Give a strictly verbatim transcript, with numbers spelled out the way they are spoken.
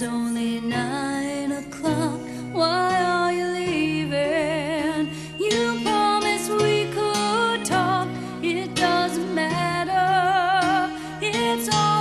only nine o'clock. Why are you leaving? You promised we could talk. It doesn't matter. It's all